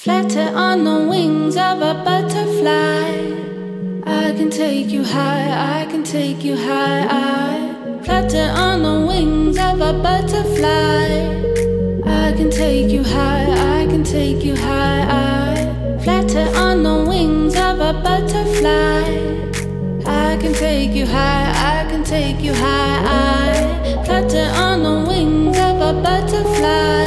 Flutter on the wings of a butterfly. I can take you high, I can take you high. I flutter on the wings of a butterfly. I can take you high, I can take you high. I flutter on the wings of a butterfly. I can take you high, I can take you high. I flutter on the wings of a butterfly.